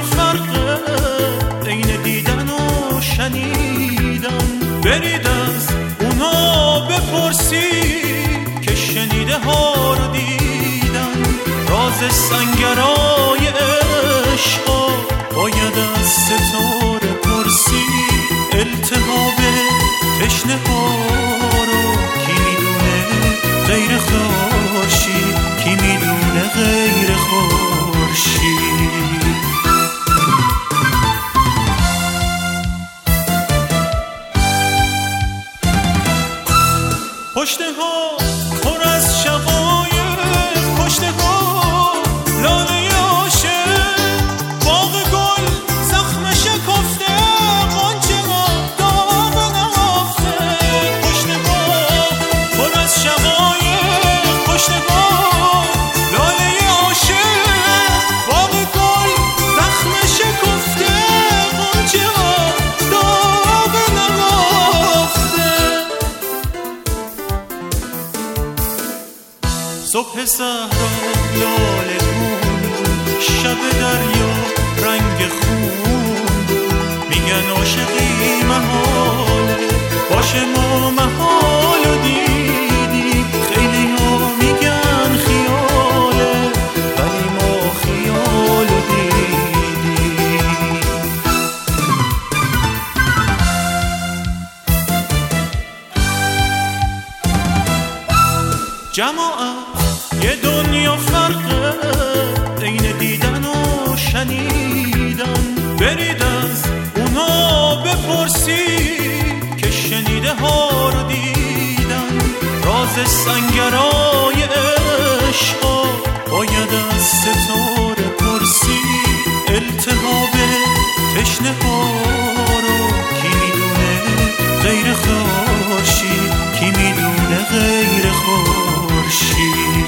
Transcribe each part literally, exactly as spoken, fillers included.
فرقه بین دیدن و شنیدن. برید از اونا بپرسی که شنیده ها رو دیدن. راز سنگرای عشقا باید از ستاره پرسی. التهاب تشنه ها رو کی میدونه غیر خورشید، کی میدونه غیر خورشید. پشته ها پر از شقایق، پشته ها لاله عاشق، باغ گل زخم شکفته، غنچه ها داغ نهفته. پشته ها پر از شقایق، پشته ها لاله عاشق، باغ گل زخم شکفته، غنچه ها داغ نهفته. صبح صحرا لاله گون، شب دریا رنگ خون. میگن عاشقی محاله، باشه ما محالو دیدیم. خیلی ها میگن خیاله، ولی ما خیالو دیدیم. جماعت یه دنیا فرقه بین دیدن و شنیدن. برید از اونا بپرسی که شنیده ها رو دیدن. راز سنگرای عشقا باید از ستاره پرسی. التهاب تشنه ها رو کی میدونه غیر خورشید، کی میدونه غیر خورشید.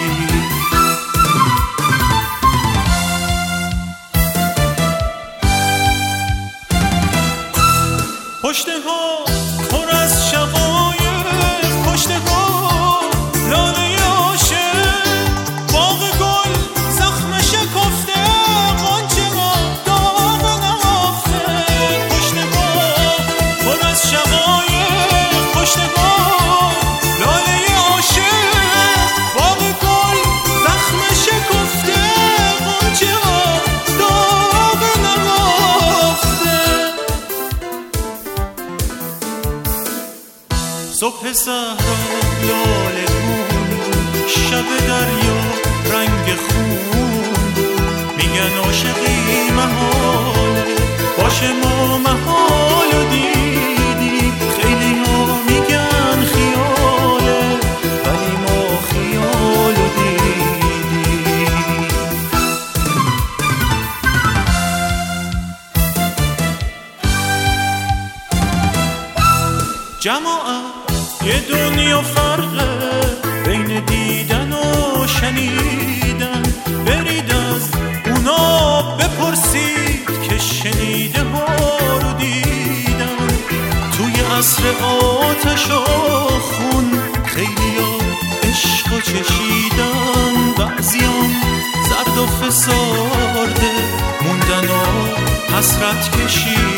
پشته ها پر از شقایق، پشته ها لاله عاشق، باغ گل زخم شکفته، غنچه ها داغ نهفته. پشته ها پر از شقایق، پشته ها لاله عاشق، باغ گل زخم شکفته، غنچه ها داغ نهفته. صبح صحرا لاله گون، شب دریا رنگ خون. میگن عاشقی محاله، باشه ما محالو دیدیم. خیلی ها میگن خیاله، ولی ما خیالو دیدیم. جماعت یه دنیا فرقه بین دیدن و شنیدن. برید از اونا بپرسید که شنیده ها رو دیدن. توی عصر آتش و خون خیلی ها عشق و چشیدن. بعضیان زرد و فسارده موندن و حسرت کشیدن.